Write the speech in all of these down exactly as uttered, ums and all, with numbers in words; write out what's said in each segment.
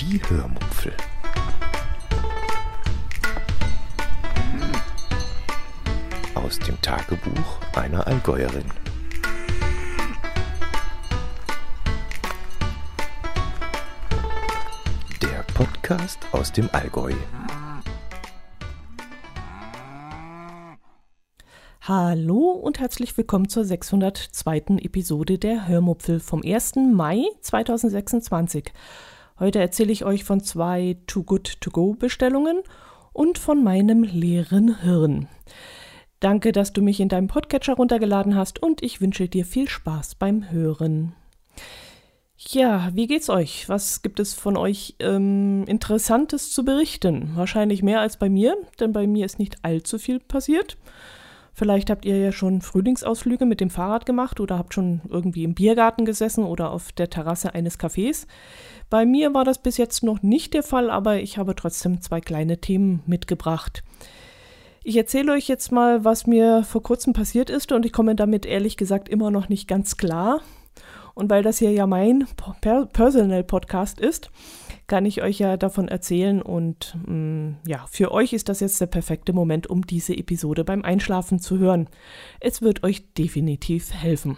Die Hörmupfel. Aus dem Tagebuch einer Allgäuerin. Der Podcast aus dem Allgäu. Hallo und herzlich willkommen zur sechshundertzweiten Episode der Hörmupfel vom ersten Mai zweitausendsechsundzwanzig. Heute erzähle ich euch von zwei Too Good To Go Bestellungen und von meinem leeren Hirn. Danke, dass du mich in deinem Podcatcher runtergeladen hast und ich wünsche dir viel Spaß beim Hören. Ja, wie geht's euch? Was gibt es von euch ähm, Interessantes zu berichten? Wahrscheinlich mehr als bei mir, denn bei mir ist nicht allzu viel passiert. Vielleicht habt ihr ja schon Frühlingsausflüge mit dem Fahrrad gemacht oder habt schon irgendwie im Biergarten gesessen oder auf der Terrasse eines Cafés. Bei mir war das bis jetzt noch nicht der Fall, aber ich habe trotzdem zwei kleine Themen mitgebracht. Ich erzähle euch jetzt mal, was mir vor kurzem passiert ist und ich komme damit ehrlich gesagt immer noch nicht ganz klar. Und weil das hier ja mein Personal Podcast ist, kann ich euch ja davon erzählen und mh, ja, für euch ist das jetzt der perfekte Moment, um diese Episode beim Einschlafen zu hören. Es wird euch definitiv helfen.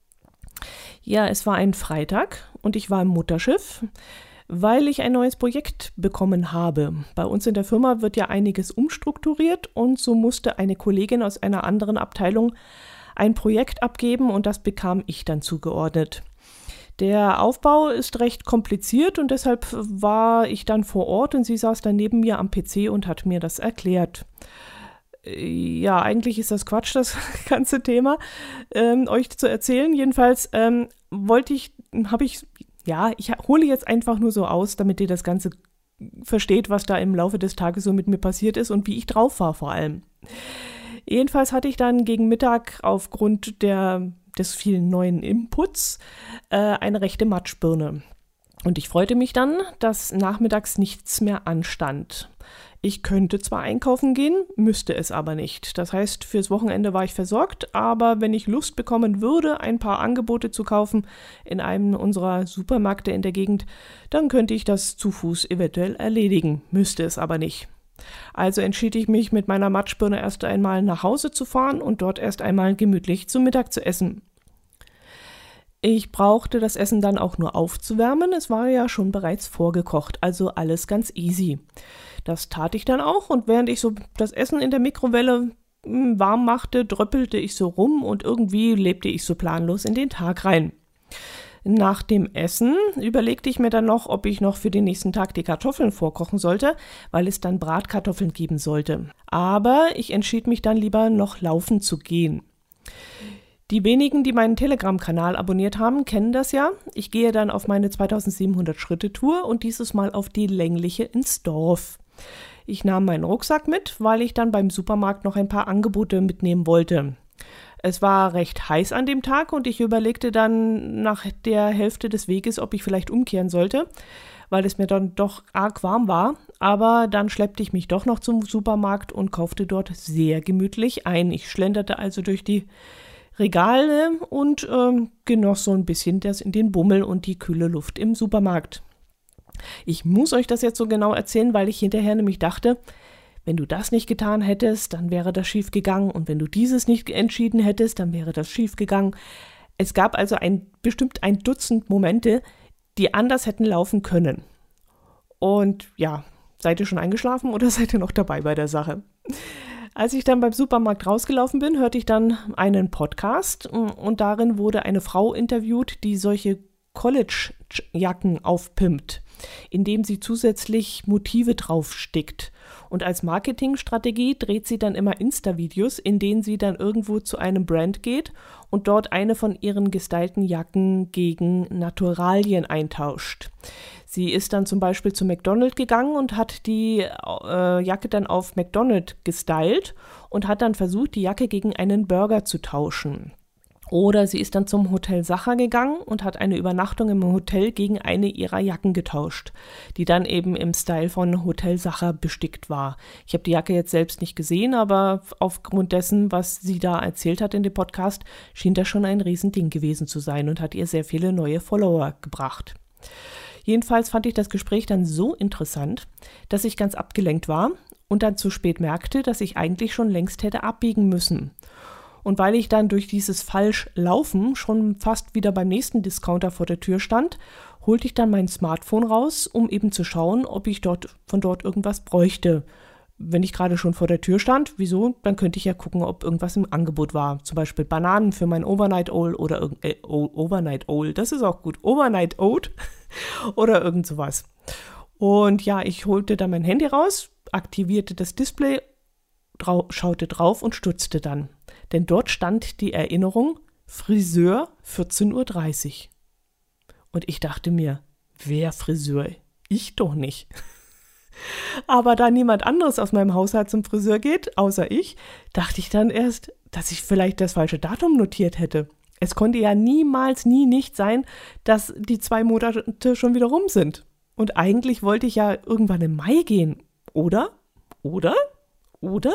Ja, es war ein Freitag und ich war im Mutterschiff, weil ich ein neues Projekt bekommen habe. Bei uns in der Firma wird ja einiges umstrukturiert und so musste eine Kollegin aus einer anderen Abteilung ein Projekt abgeben und das bekam ich dann zugeordnet. Der Aufbau ist recht kompliziert und deshalb war ich dann vor Ort und sie saß dann neben mir am P C und hat mir das erklärt. Ja, eigentlich ist das Quatsch, das ganze Thema, ähm, euch zu erzählen. Jedenfalls ähm, wollte ich, habe ich, ja, ich hole jetzt einfach nur so aus, damit ihr das Ganze versteht, was da im Laufe des Tages so mit mir passiert ist und wie ich drauf war vor allem. Jedenfalls hatte ich dann gegen Mittag aufgrund der, des vielen neuen Inputs äh, eine rechte Matschbirne. Und ich freute mich dann, dass nachmittags nichts mehr anstand. Ich könnte zwar einkaufen gehen, müsste es aber nicht. Das heißt, fürs Wochenende war ich versorgt, aber wenn ich Lust bekommen würde, ein paar Angebote zu kaufen in einem unserer Supermärkte in der Gegend, dann könnte ich das zu Fuß eventuell erledigen, müsste es aber nicht. Also entschied ich mich, mit meiner Matschbirne erst einmal nach Hause zu fahren und dort erst einmal gemütlich zu Mittag zu essen. Ich brauchte das Essen dann auch nur aufzuwärmen, es war ja schon bereits vorgekocht, also alles ganz easy. Das tat ich dann auch und während ich so das Essen in der Mikrowelle warm machte, dröppelte ich so rum und irgendwie lebte ich so planlos in den Tag rein. Nach dem Essen überlegte ich mir dann noch, ob ich noch für den nächsten Tag die Kartoffeln vorkochen sollte, weil es dann Bratkartoffeln geben sollte. Aber ich entschied mich dann lieber noch laufen zu gehen. Die wenigen, die meinen Telegram-Kanal abonniert haben, kennen das ja. Ich gehe dann auf meine zweitausendsiebenhundert Schritte Tour und dieses Mal auf die längliche ins Dorf. Ich nahm meinen Rucksack mit, weil ich dann beim Supermarkt noch ein paar Angebote mitnehmen wollte. Es war recht heiß an dem Tag und ich überlegte dann nach der Hälfte des Weges, ob ich vielleicht umkehren sollte, weil es mir dann doch arg warm war. Aber dann schleppte ich mich doch noch zum Supermarkt und kaufte dort sehr gemütlich ein. Ich schlenderte also durch die Regale und ähm, genoss so ein bisschen das in den Bummel und die kühle Luft im Supermarkt. Ich muss euch das jetzt so genau erzählen, weil ich hinterher nämlich dachte, wenn du das nicht getan hättest, dann wäre das schief gegangen und wenn du dieses nicht entschieden hättest, dann wäre das schief gegangen. Es gab also ein, bestimmt ein Dutzend Momente, die anders hätten laufen können. Und ja, seid ihr schon eingeschlafen oder seid ihr noch dabei bei der Sache? Als ich dann beim Supermarkt rausgelaufen bin, hörte ich dann einen Podcast und darin wurde eine Frau interviewt, die solche College-Jacken aufpimpt, indem sie zusätzlich Motive draufstickt. Und als Marketingstrategie dreht sie dann immer Insta-Videos, in denen sie dann irgendwo zu einem Brand geht und dort eine von ihren gestylten Jacken gegen Naturalien eintauscht. Sie ist dann zum Beispiel zu McDonald's gegangen und hat die äh, Jacke dann auf McDonald's gestylt und hat dann versucht, die Jacke gegen einen Burger zu tauschen. Oder sie ist dann zum Hotel Sacher gegangen und hat eine Übernachtung im Hotel gegen eine ihrer Jacken getauscht, die dann eben im Style von Hotel Sacher bestickt war. Ich habe die Jacke jetzt selbst nicht gesehen, aber aufgrund dessen, was sie da erzählt hat in dem Podcast, schien das schon ein Riesending gewesen zu sein und hat ihr sehr viele neue Follower gebracht. Jedenfalls fand ich das Gespräch dann so interessant, dass ich ganz abgelenkt war und dann zu spät merkte, dass ich eigentlich schon längst hätte abbiegen müssen. Und weil ich dann durch dieses Falschlaufen schon fast wieder beim nächsten Discounter vor der Tür stand, holte ich dann mein Smartphone raus, um eben zu schauen, ob ich dort von dort irgendwas bräuchte. Wenn ich gerade schon vor der Tür stand, wieso? Dann könnte ich ja gucken, ob irgendwas im Angebot war. Zum Beispiel Bananen für mein Overnight Owl oder irg- äh, Overnight Owl, das ist auch gut, Overnight Oat oder irgend sowas. Und ja, ich holte dann mein Handy raus, aktivierte das Display, drau- schaute drauf und stutzte dann. Denn dort stand die Erinnerung, Friseur vierzehn Uhr dreißig. Und ich dachte mir, wer Friseur? Ich doch nicht. Aber da niemand anderes aus meinem Haushalt zum Friseur geht, außer ich, dachte ich dann erst, dass ich vielleicht das falsche Datum notiert hätte. Es konnte ja niemals, nie nicht sein, dass die zwei Monate schon wieder rum sind. Und eigentlich wollte ich ja irgendwann im Mai gehen. Oder? Oder? Oder?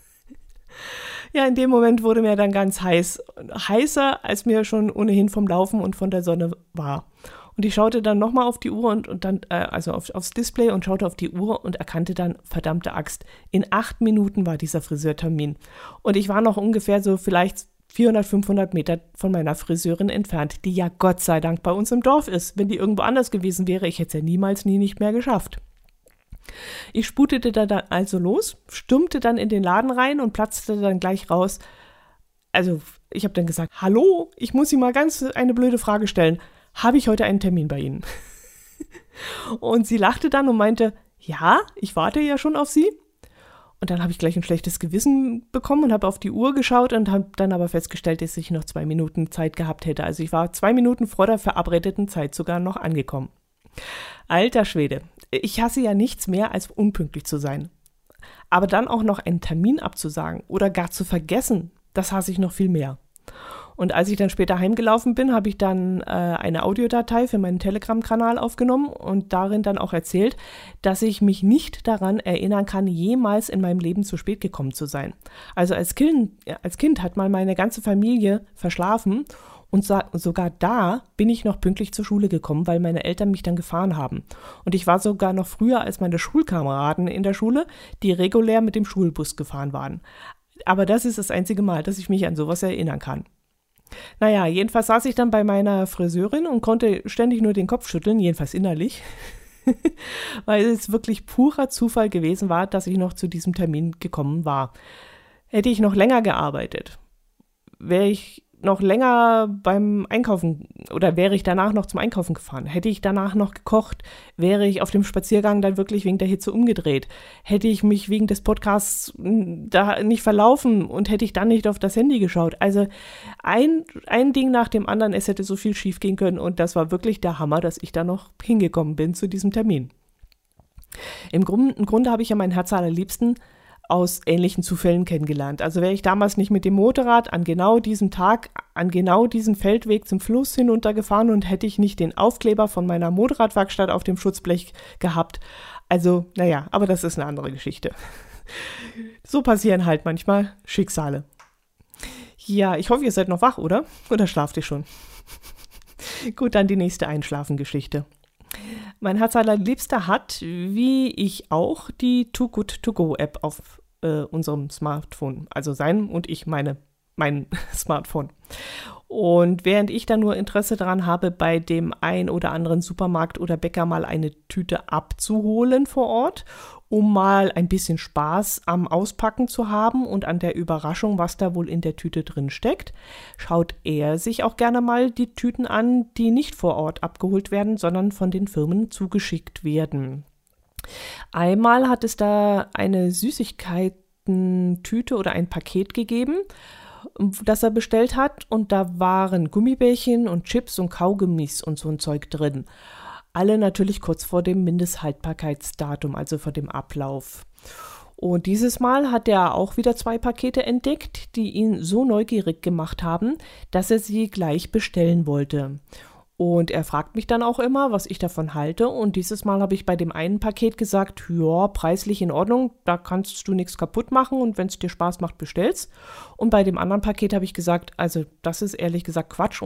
Ja, in dem Moment wurde mir dann ganz heiß. Heißer, als mir schon ohnehin vom Laufen und von der Sonne war. Und ich schaute dann nochmal auf die Uhr und, und dann, äh, also auf, aufs Display und schaute auf die Uhr und erkannte dann, verdammte Axt, in acht Minuten war dieser Friseurtermin. Und ich war noch ungefähr so vielleicht vierhundert, fünfhundert Meter von meiner Friseurin entfernt, die ja Gott sei Dank bei uns im Dorf ist. Wenn die irgendwo anders gewesen wäre, ich hätte es ja niemals, nie nicht mehr geschafft. Ich sputete da dann also los, stürmte dann in den Laden rein und platzte dann gleich raus. Also ich habe dann gesagt, hallo, ich muss Ihnen mal ganz eine blöde Frage stellen. Habe ich heute einen Termin bei Ihnen? Und sie lachte dann und meinte, ja, ich warte ja schon auf Sie. Und dann habe ich gleich ein schlechtes Gewissen bekommen und habe auf die Uhr geschaut und habe dann aber festgestellt, dass ich noch zwei Minuten Zeit gehabt hätte. Also ich war zwei Minuten vor der verabredeten Zeit sogar noch angekommen. Alter Schwede, ich hasse ja nichts mehr, als unpünktlich zu sein. Aber dann auch noch einen Termin abzusagen oder gar zu vergessen, das hasse ich noch viel mehr. Und als ich dann später heimgelaufen bin, habe ich dann äh, eine Audiodatei für meinen Telegram-Kanal aufgenommen und darin dann auch erzählt, dass ich mich nicht daran erinnern kann, jemals in meinem Leben zu spät gekommen zu sein. Also als Kind, als Kind hat mal meine ganze Familie verschlafen und so, sogar da bin ich noch pünktlich zur Schule gekommen, weil meine Eltern mich dann gefahren haben. Und ich war sogar noch früher als meine Schulkameraden in der Schule, die regulär mit dem Schulbus gefahren waren. Aber das ist das einzige Mal, dass ich mich an sowas erinnern kann. Naja, jedenfalls saß ich dann bei meiner Friseurin und konnte ständig nur den Kopf schütteln, jedenfalls innerlich, weil es wirklich purer Zufall gewesen war, dass ich noch zu diesem Termin gekommen war. Hätte ich noch länger gearbeitet, wäre ich noch länger beim Einkaufen oder wäre ich danach noch zum Einkaufen gefahren, hätte ich danach noch gekocht, wäre ich auf dem Spaziergang dann wirklich wegen der Hitze umgedreht, hätte ich mich wegen des Podcasts da nicht verlaufen und hätte ich dann nicht auf das Handy geschaut. Also ein, ein Ding nach dem anderen, es hätte so viel schief gehen können und das war wirklich der Hammer, dass ich da noch hingekommen bin zu diesem Termin. Im Grunde, im Grunde habe ich ja mein Herz allerliebsten aus ähnlichen Zufällen kennengelernt. Also wäre ich damals nicht mit dem Motorrad an genau diesem Tag, an genau diesem Feldweg zum Fluss hinuntergefahren und hätte ich nicht den Aufkleber von meiner Motorradwerkstatt auf dem Schutzblech gehabt. Also, naja, aber das ist eine andere Geschichte. So passieren halt manchmal Schicksale. Ja, ich hoffe, ihr seid noch wach, oder? Oder schlaft ihr schon? Gut, dann die nächste Einschlafen-Geschichte. Mein Herz allerliebster hat, wie ich auch, die Too Good To Go App auf äh, unserem Smartphone. Also sein und ich meine, mein Smartphone. Und während ich da nur Interesse daran habe, bei dem ein oder anderen Supermarkt oder Bäcker mal eine Tüte abzuholen vor Ort, um mal ein bisschen Spaß am Auspacken zu haben und an der Überraschung, was da wohl in der Tüte drin steckt, schaut er sich auch gerne mal die Tüten an, die nicht vor Ort abgeholt werden, sondern von den Firmen zugeschickt werden. Einmal hat es da eine Süßigkeiten-Tüte oder ein Paket gegeben, das er bestellt hat, und da waren Gummibärchen und Chips und Kaugummis und so ein Zeug drin. Alle natürlich kurz vor dem Mindesthaltbarkeitsdatum, also vor dem Ablauf. Und dieses Mal hat er auch wieder zwei Pakete entdeckt, die ihn so neugierig gemacht haben, dass er sie gleich bestellen wollte. Und er fragt mich dann auch immer, was ich davon halte. Und dieses Mal habe ich bei dem einen Paket gesagt, ja, preislich in Ordnung, da kannst du nichts kaputt machen und wenn es dir Spaß macht, bestell's. Und bei dem anderen Paket habe ich gesagt, also das ist ehrlich gesagt Quatsch und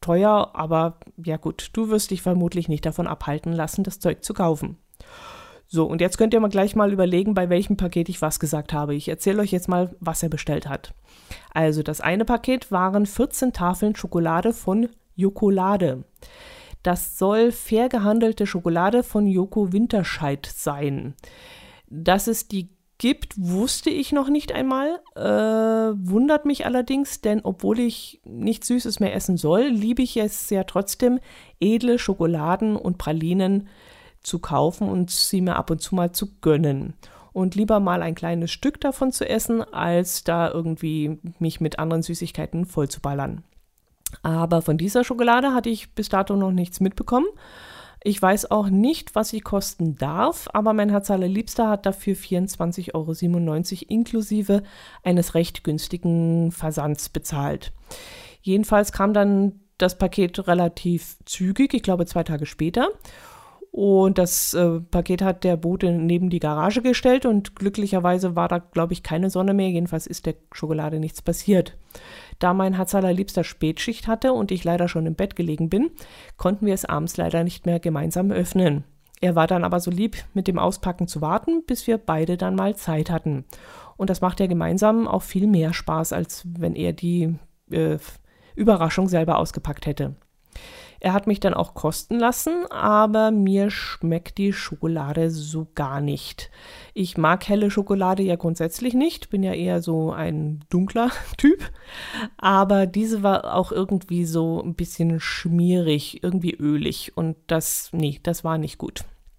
teuer, aber ja gut, du wirst dich vermutlich nicht davon abhalten lassen, das Zeug zu kaufen. So, und jetzt könnt ihr mal gleich mal überlegen, bei welchem Paket ich was gesagt habe. Ich erzähle euch jetzt mal, was er bestellt hat. Also das eine Paket waren vierzehn Tafeln Schokolade von Jokolade. Das soll fair gehandelte Schokolade von Joko Winterscheid sein. Dass es die gibt, wusste ich noch nicht einmal. Äh, wundert mich allerdings, denn obwohl ich nichts Süßes mehr essen soll, liebe ich es ja trotzdem, edle Schokoladen und Pralinen zu kaufen und sie mir ab und zu mal zu gönnen. Und lieber mal ein kleines Stück davon zu essen, als da irgendwie mich mit anderen Süßigkeiten vollzuballern. Aber von dieser Schokolade hatte ich bis dato noch nichts mitbekommen. Ich weiß auch nicht, was sie kosten darf, aber mein Herz allerliebster hat dafür vierundzwanzig Euro siebenundneunzig inklusive eines recht günstigen Versands bezahlt. Jedenfalls kam dann das Paket relativ zügig, ich glaube zwei Tage später. Und das äh, Paket hat der Bote neben die Garage gestellt und glücklicherweise war da, glaube ich, keine Sonne mehr. Jedenfalls ist der Schokolade nichts passiert. Da mein Herz allerliebster Spätschicht hatte und ich leider schon im Bett gelegen bin, konnten wir es abends leider nicht mehr gemeinsam öffnen. Er war dann aber so lieb, mit dem Auspacken zu warten, bis wir beide dann mal Zeit hatten. Und das macht ja gemeinsam auch viel mehr Spaß, als wenn er die äh, Überraschung selber ausgepackt hätte. Er hat mich dann auch kosten lassen, aber mir schmeckt die Schokolade so gar nicht. Ich mag helle Schokolade ja grundsätzlich nicht, bin ja eher so ein dunkler Typ, aber diese war auch irgendwie so ein bisschen schmierig, irgendwie ölig und das, nee, das war nicht gut.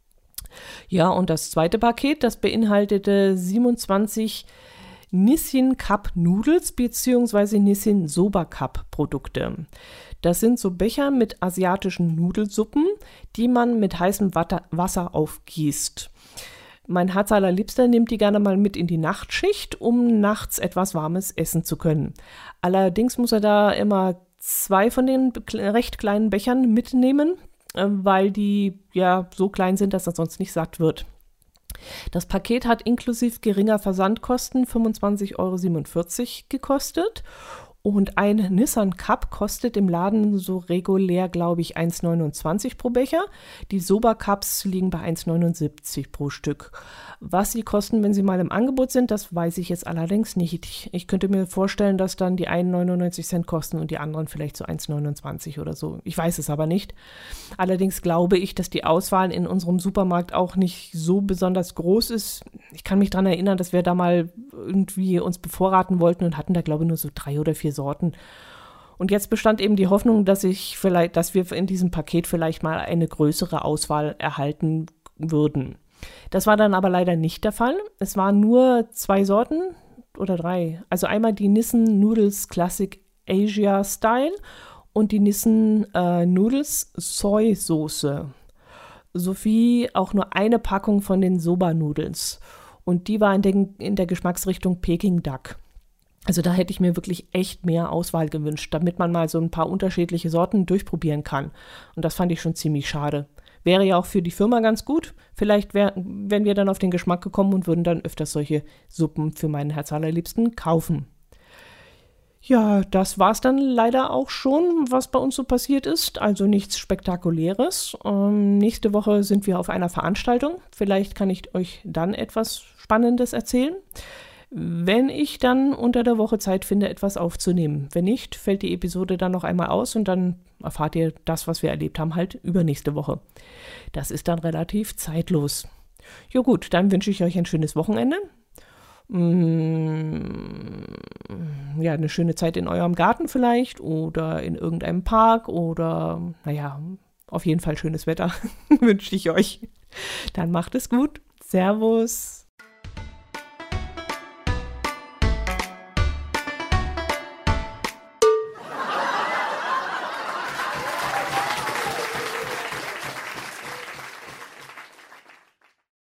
Ja, und das zweite Paket, das beinhaltete siebenundzwanzig Nissin Cup Noodles bzw. Nissin Soba Cup Produkte. Das sind so Becher mit asiatischen Nudelsuppen, die man mit heißem Wasser aufgießt. Mein Herz allerliebster nimmt die gerne mal mit in die Nachtschicht, um nachts etwas Warmes essen zu können. Allerdings muss er da immer zwei von den recht kleinen Bechern mitnehmen, weil die ja so klein sind, dass er sonst nicht satt wird. Das Paket hat inklusive geringer Versandkosten fünfundzwanzig Euro siebenundvierzig gekostet. Und ein Nissan Cup kostet im Laden so regulär, glaube ich, eins neunundzwanzig pro Becher. Die Soba Cups liegen bei eins neunundsiebzig pro Stück. Was sie kosten, wenn sie mal im Angebot sind, das weiß ich jetzt allerdings nicht. Ich, ich könnte mir vorstellen, dass dann die einen neunundneunzig Cent kosten und die anderen vielleicht so eins neunundzwanzig oder so. Ich weiß es aber nicht. Allerdings glaube ich, dass die Auswahl in unserem Supermarkt auch nicht so besonders groß ist. Ich kann mich daran erinnern, dass wir da mal irgendwie uns bevorraten wollten und hatten da, glaube ich, nur so drei oder vier Sorten. Und jetzt bestand eben die Hoffnung, dass ich vielleicht, dass wir in diesem Paket vielleicht mal eine größere Auswahl erhalten würden. Das war dann aber leider nicht der Fall. Es waren nur zwei Sorten oder drei. Also einmal die Nissin Noodles Classic Asia Style und die Nissin äh, Noodles Soy Soße. Sowie auch nur eine Packung von den Soba Noodles. Und die war in, den, in der Geschmacksrichtung Peking Duck. Also da hätte ich mir wirklich echt mehr Auswahl gewünscht, damit man mal so ein paar unterschiedliche Sorten durchprobieren kann. Und das fand ich schon ziemlich schade. Wäre ja auch für die Firma ganz gut. Vielleicht wär, wären wir dann auf den Geschmack gekommen und würden dann öfters solche Suppen für meinen Herz allerliebsten kaufen. Ja, das war's dann leider auch schon, was bei uns so passiert ist. Also nichts Spektakuläres. Ähm, nächste Woche sind wir auf einer Veranstaltung. Vielleicht kann ich euch dann etwas Spannendes erzählen, wenn ich dann unter der Woche Zeit finde, etwas aufzunehmen. Wenn nicht, fällt die Episode dann noch einmal aus und dann erfahrt ihr das, was wir erlebt haben, halt übernächste Woche. Das ist dann relativ zeitlos. Ja gut, dann wünsche ich euch ein schönes Wochenende. Ja, eine schöne Zeit in eurem Garten vielleicht oder in irgendeinem Park oder, naja, auf jeden Fall schönes Wetter wünsche ich euch. Dann macht es gut. Servus.